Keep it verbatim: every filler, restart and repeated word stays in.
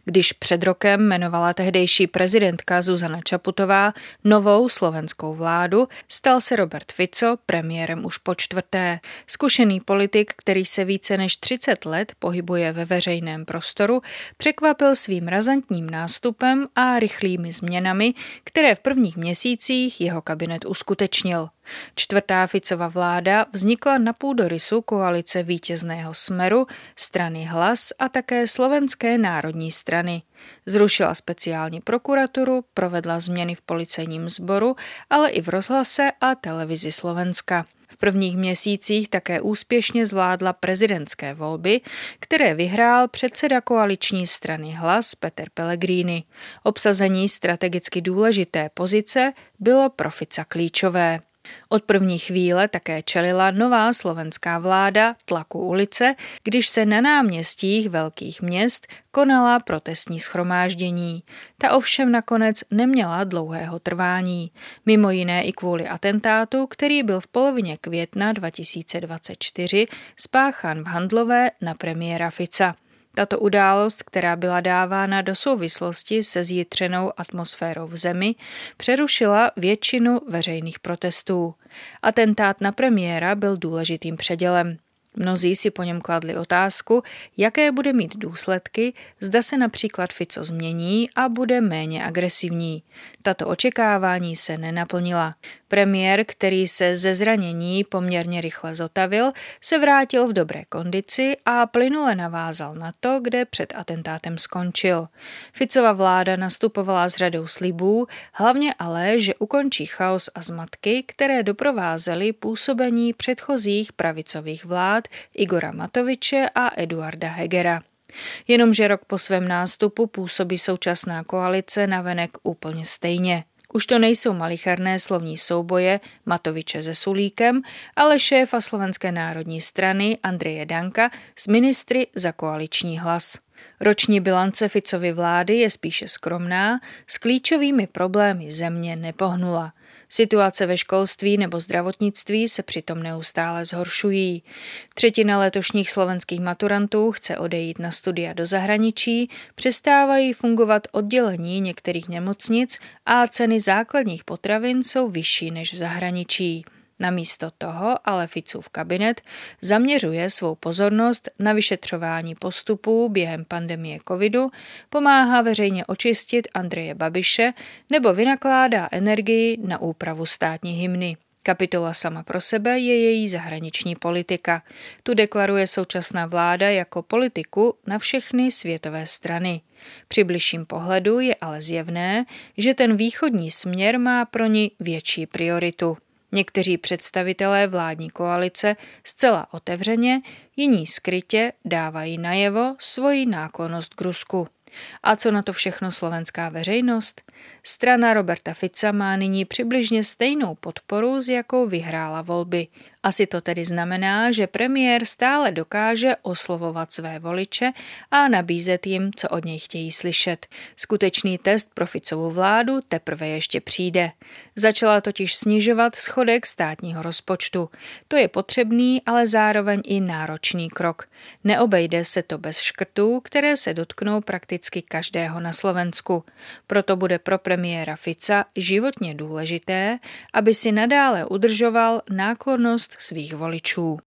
Když před rokem jmenovala tehdejší prezidentka Zuzana Čaputová novou slovenskou vládu, stal se Robert Fico premiérem už po čtvrté. Zkušený politik, který se více než třicet let pohybuje ve veřejném prostoru, překvapil svým razantním nástupem a rychlými změnami, které v prvních měsících jeho kabinet uskutečnil. Čtvrtá Ficova vláda vznikla na půdorysu koalice vítězného Smeru, strany Hlas a také Slovenské národní strany. Zrušila speciální prokuraturu, provedla změny v policejním sboru, ale i v rozhlase a televizi Slovenska. V prvních měsících také úspěšně zvládla prezidentské volby, které vyhrál předseda koaliční strany Hlas Peter Pellegrini. Obsazení strategicky důležité pozice bylo pro Fica klíčové. Od první chvíle také čelila nová slovenská vláda tlaku ulice, když se na náměstích velkých měst konala protestní shromáždění. Ta ovšem nakonec neměla dlouhého trvání. Mimo jiné i kvůli atentátu, který byl v polovině května dva tisíce dvacet čtyři spáchán v Handlové na premiéra Fica. Tato událost, která byla dávána do souvislosti se zjitřenou atmosférou v zemi, přerušila většinu veřejných protestů. Atentát na premiéra byl důležitým předělem. Mnozí si po něm kladli otázku, jaké bude mít důsledky, zda se například Fico změní a bude méně agresivní. Tato očekávání se nenaplnila. Premiér, který se ze zranění poměrně rychle zotavil, se vrátil v dobré kondici a plynule navázal na to, kde před atentátem skončil. Ficova vláda nastupovala s řadou slibů, hlavně ale, že ukončí chaos a zmatky, které doprovázely působení předchozích pravicových vlád Igora Matoviče a Eduarda Hegera. Jenomže rok po svém nástupu působí současná koalice navenek úplně stejně. Už to nejsou malicherné slovní souboje Matoviče se Sulíkem, ale šéfa Slovenské národní strany Andreje Danka s ministry za koaliční Hlas. Roční bilance Ficovy vlády je spíše skromná, s klíčovými problémy země nepohnula. Situace ve školství nebo zdravotnictví se přitom neustále zhoršují. Třetina letošních slovenských maturantů chce odejít na studia do zahraničí, přestávají fungovat oddělení některých nemocnic a ceny základních potravin jsou vyšší než v zahraničí. Namísto toho ale Ficův kabinet zaměřuje svou pozornost na vyšetřování postupů během pandemie covidu, pomáhá veřejně očistit Andreje Babiše nebo vynakládá energii na úpravu státní hymny. Kapitola sama pro sebe je její zahraniční politika. Tu deklaruje současná vláda jako politiku na všechny světové strany. Při bližším pohledu je ale zjevné, že ten východní směr má pro ní větší prioritu. Někteří představitelé vládní koalice zcela otevřeně, jiní skrytě dávají najevo svoji náklonnost k Rusku. A co na to všechno slovenská veřejnost? Strana Roberta Fica má nyní přibližně stejnou podporu, s jakou vyhrála volby. Asi to tedy znamená, že premiér stále dokáže oslovovat své voliče a nabízet jim, co od něj chtějí slyšet. Skutečný test pro Ficovu vládu teprve ještě přijde. Začala totiž snižovat schodek státního rozpočtu. To je potřebný, ale zároveň i náročný krok. Neobejde se to bez škrtů, které se dotknou prakticky každého na Slovensku. Proto bude pro premiéra Fica životně důležité, aby si nadále udržoval náklonnost svých voličů.